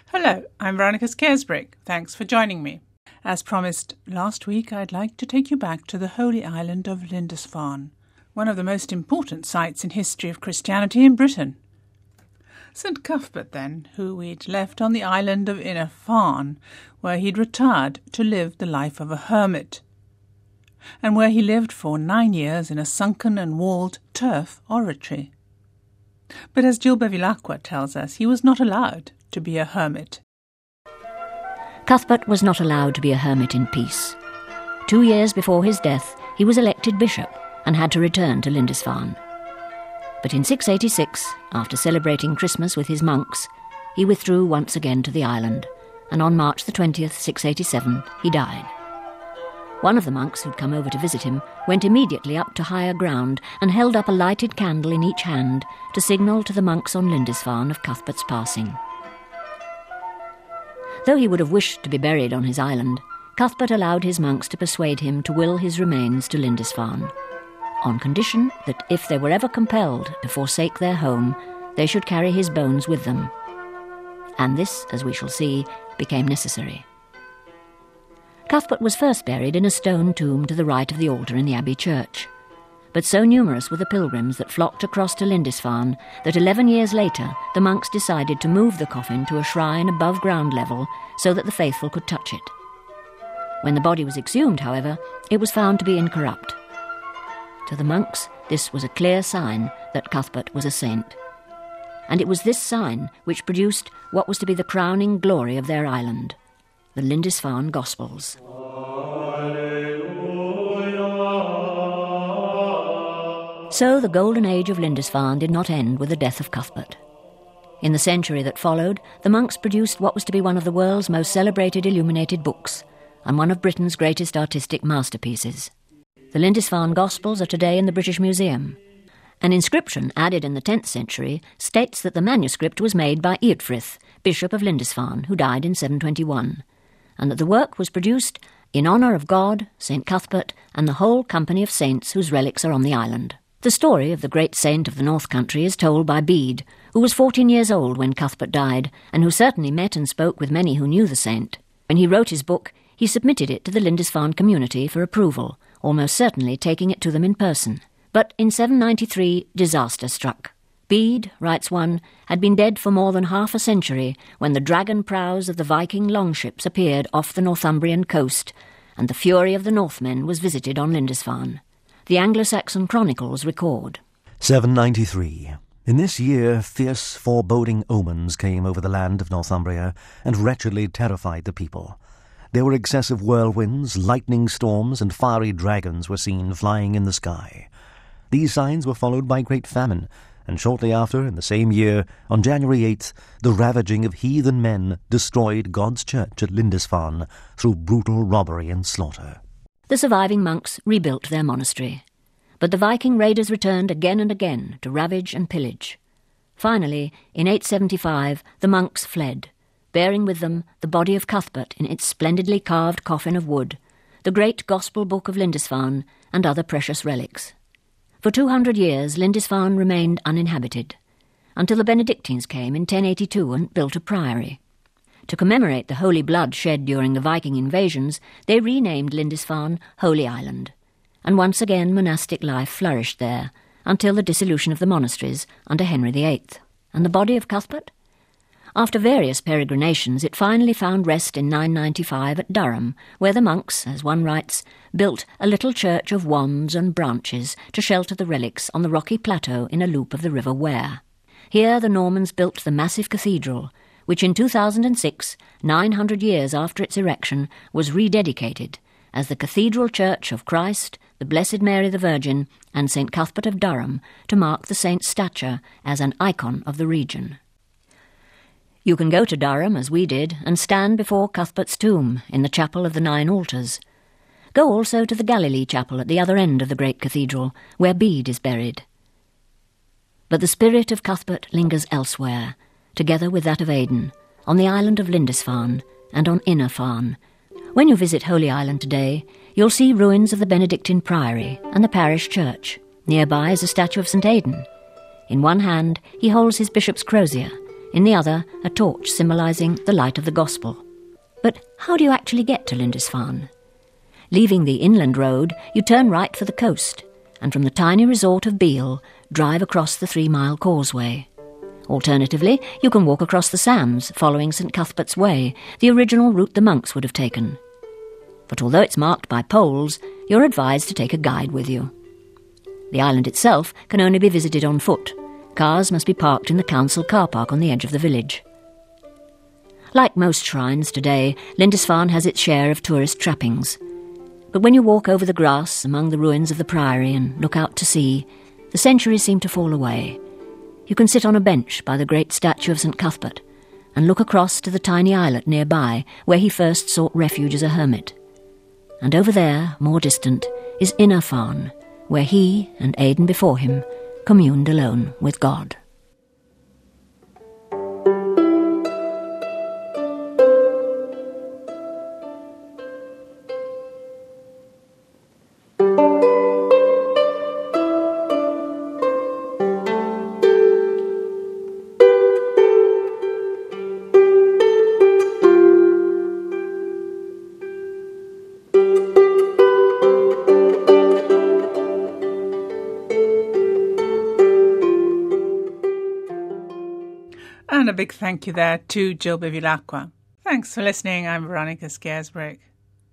Hello, I'm Veronica Scaresbrick. Thanks for joining me. As promised last week, I'd like to take you back to the holy island of Lindisfarne, one of the most important sites in history of Christianity in Britain. St Cuthbert, then, who we'd left on the island of Inner Farne, where he'd retired to live the life of a hermit, and where he lived for 9 years in a sunken and walled turf oratory. But as Gil Bevilacqua tells us, he was not allowed to be a hermit. Cuthbert was not allowed to be a hermit in peace. 2 years before his death, he was elected bishop and had to return to Lindisfarne. But in 686, after celebrating Christmas with his monks, he withdrew once again to the island, and on March the 20th, 687, he died. One of the monks who'd come over to visit him went immediately up to higher ground and held up a lighted candle in each hand to signal to the monks on Lindisfarne of Cuthbert's passing. Though he would have wished to be buried on his island, Cuthbert allowed his monks to persuade him to will his remains to Lindisfarne, on condition that if they were ever compelled to forsake their home, they should carry his bones with them. And this, as we shall see, became necessary. Cuthbert was first buried in a stone tomb to the right of the altar in the Abbey church. But so numerous were the pilgrims that flocked across to Lindisfarne that 11 years later the monks decided to move the coffin to a shrine above ground level so that the faithful could touch it. When the body was exhumed, however, it was found to be incorrupt. To the monks, this was a clear sign that Cuthbert was a saint. And it was this sign which produced what was to be the crowning glory of their island, the Lindisfarne Gospels. So the golden age of Lindisfarne did not end with the death of Cuthbert. In the century that followed, the monks produced what was to be one of the world's most celebrated illuminated books, and one of Britain's greatest artistic masterpieces. The Lindisfarne Gospels are today in the British Museum. An inscription added in the 10th century states that the manuscript was made by Eadfrith, Bishop of Lindisfarne, who died in 721, and that the work was produced in honour of God, St Cuthbert, and the whole company of saints whose relics are on the island. The story of the great saint of the North Country is told by Bede, who was 14 years old when Cuthbert died, and who certainly met and spoke with many who knew the saint. When he wrote his book, he submitted it to the Lindisfarne community for approval, almost certainly taking it to them in person. But in 793, disaster struck. Bede, writes one, had been dead for more than half a century when the dragon prows of the Viking longships appeared off the Northumbrian coast, and the fury of the Northmen was visited on Lindisfarne. The Anglo-Saxon chronicles record. 793. In this year, fierce, foreboding omens came over the land of Northumbria and wretchedly terrified the people. There were excessive whirlwinds, lightning storms, and fiery dragons were seen flying in the sky. These signs were followed by great famine, and shortly after, in the same year, on January 8th, the ravaging of heathen men destroyed God's church at Lindisfarne through brutal robbery and slaughter. The surviving monks rebuilt their monastery, but the Viking raiders returned again and again to ravage and pillage. Finally, in 875, the monks fled, bearing with them the body of Cuthbert in its splendidly carved coffin of wood, the great Gospel Book of Lindisfarne, and other precious relics. For 200 years, Lindisfarne remained uninhabited, until the Benedictines came in 1082 and built a priory. To commemorate the holy blood shed during the Viking invasions, they renamed Lindisfarne Holy Island, and once again monastic life flourished there, until the dissolution of the monasteries under Henry VIII. And the body of Cuthbert? After various peregrinations, it finally found rest in 995 at Durham, where the monks, as one writes, built a little church of wands and branches to shelter the relics on the rocky plateau in a loop of the River Wear. Here the Normans built the massive cathedral, which in 2006, 900 years after its erection, was rededicated as the Cathedral Church of Christ, the Blessed Mary the Virgin, and St Cuthbert of Durham, to mark the saint's stature as an icon of the region. You can go to Durham, as we did, and stand before Cuthbert's tomb in the Chapel of the Nine Altars. Go also to the Galilee Chapel at the other end of the great cathedral, where Bede is buried. But the spirit of Cuthbert lingers elsewhere, together with that of Aidan, on the island of Lindisfarne and on Inner Farne. When you visit Holy Island today, you'll see ruins of the Benedictine Priory and the parish church. Nearby is a statue of St Aidan. In one hand, he holds his bishop's crozier, In the other, a torch symbolising the light of the gospel. But how do you actually get to Lindisfarne? Leaving the inland road, you turn right for the coast, and from the tiny resort of Beal, drive across the 3-mile causeway. Alternatively, you can walk across the sands, following St Cuthbert's Way, the original route the monks would have taken. But although it's marked by poles, you're advised to take a guide with you. The island itself can only be visited on foot. Cars must be parked in the council car park on the edge of the village. Like most shrines today, Lindisfarne has its share of tourist trappings. But when you walk over the grass among the ruins of the priory and look out to sea, the centuries seem to fall away. You can sit on a bench by the great statue of St Cuthbert and look across to the tiny islet nearby where he first sought refuge as a hermit. And over there, more distant, is Inner Farne, where he and Aidan before him communed alone with God. And a big thank you there to Jill Bevilacqua. Thanks for listening. I'm Veronica Scaresbrick.